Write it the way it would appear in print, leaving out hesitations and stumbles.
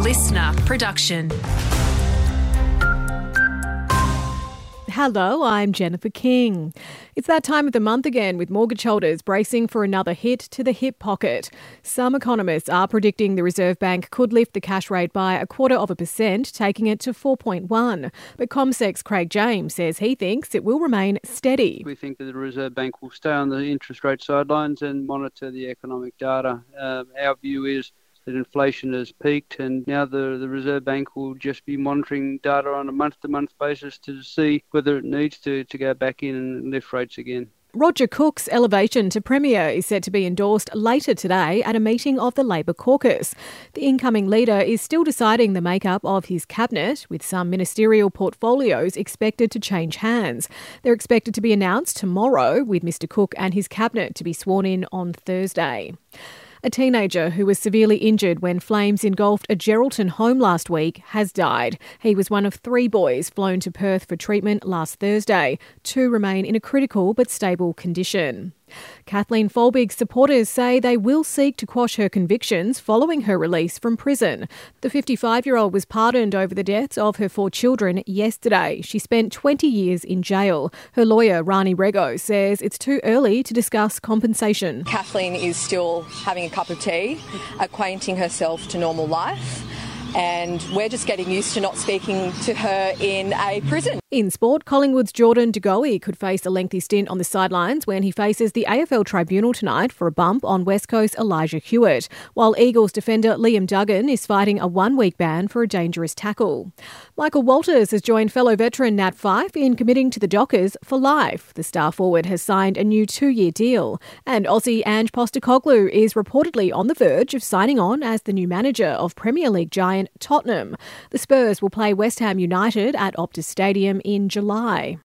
listener production. Hello, I'm Jennifer King. It's that time of the month again, with mortgage holders bracing for another hit to the hip pocket. Some economists are predicting the Reserve Bank could lift the cash rate by 0.25%, taking it to 4.1. But CommSec's Craig James says he thinks it will remain steady. We think that the Reserve Bank will stay on the interest rate sidelines and monitor the economic data. Our view is that inflation has peaked, and now the Reserve Bank will just be monitoring data on a month-to-month basis to see whether it needs to go back in and lift rates again. Roger Cook's elevation to Premier is set to be endorsed later today at a meeting of the Labor caucus. The incoming leader is still deciding the makeup of his cabinet, with some ministerial portfolios expected to change hands. They're expected to be announced tomorrow, with Mr Cook and his cabinet to be sworn in on Thursday. A teenager who was severely injured when flames engulfed a Geraldton home last week has died. He was one of 3 boys flown to Perth for treatment last Thursday. 2 remain in a critical but stable condition. Kathleen Folbig's supporters say they will seek to quash her convictions following her release from prison. The 55-year-old was pardoned over the deaths of her 4 children yesterday. She spent 20 years in jail. Her lawyer, Rani Rego, says it's too early to discuss compensation. Kathleen is still having a cup of tea, acquainting herself to normal life, and we're just getting used to not speaking to her in a prison. In sport, Collingwood's Jordan De Goey could face a lengthy stint on the sidelines when he faces the AFL Tribunal tonight for a bump on West Coast Elijah Hewitt, while Eagles defender Liam Duggan is fighting a 1-week ban for a dangerous tackle. Michael Walters has joined fellow veteran Nat Fyfe in committing to the Dockers for life. The star forward has signed a new 2-year deal, and Aussie Ange Postecoglou is reportedly on the verge of signing on as the new manager of Premier League giant Tottenham. The Spurs will play West Ham United at Optus Stadium in July.